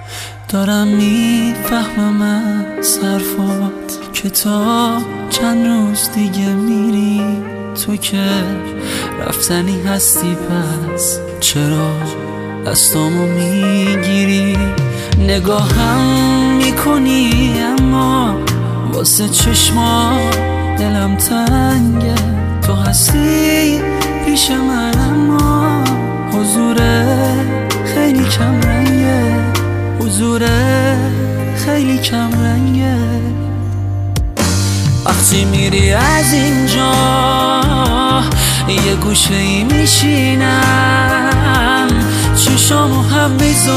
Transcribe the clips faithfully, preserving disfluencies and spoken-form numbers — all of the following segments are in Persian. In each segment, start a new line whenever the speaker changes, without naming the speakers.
دارم میفهمم از حرفات که تا چند روز دیگه میری. تو که رفتنی هستی، پس چرا دستامو میگیری؟ نگاهم میکنی اما واسه چشما دلم تنگه. تو هستی پیش من اما حضور خیلی کم رنگه، حضور خیلی کم رنگه. وقتی میری از اینجا یه گوشه ای میشینم، چشامو هم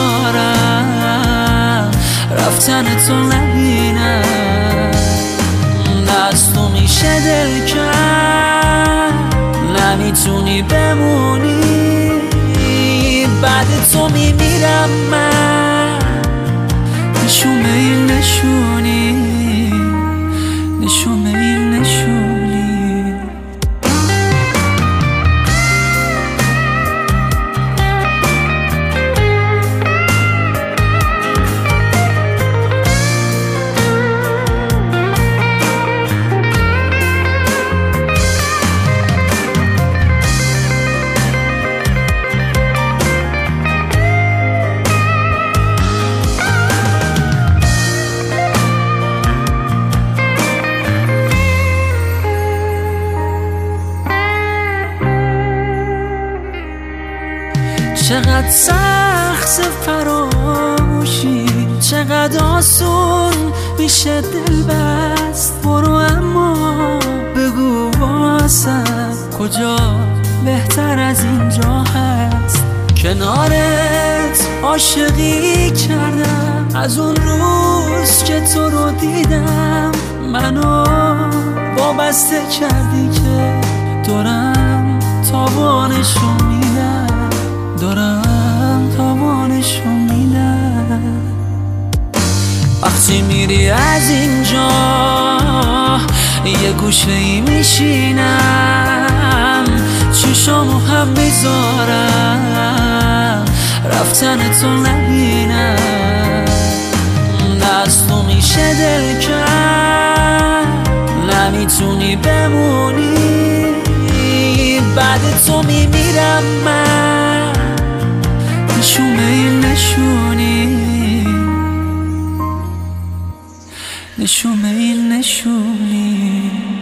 میذارم رفتن تو نبینم. نه از تو میشه دل کرد، نمیتونی بمونی، بعد تو میمیرم من. نشون این نشونی، نشون این نشونی. چقدر سخت فراموشی، چقدر آسون میشه دل بست. برو اما بگو واسم کجا بهتر از اینجا هست. کنارت عاشقی کردم از اون روز که تو رو دیدم. منو وابسته کردی که دارم تاوانشو میدم، دارم تاوانشو میدم. وقتی میری از اینجا یه گوشه ای میشینم، چشامو هم میذارم رفتن تو نبینم. نه از تو میشه دل کرد، نمیتونی بمونی، بعد تو میمیرم من. نشون این نشونی، نشون این نشونی.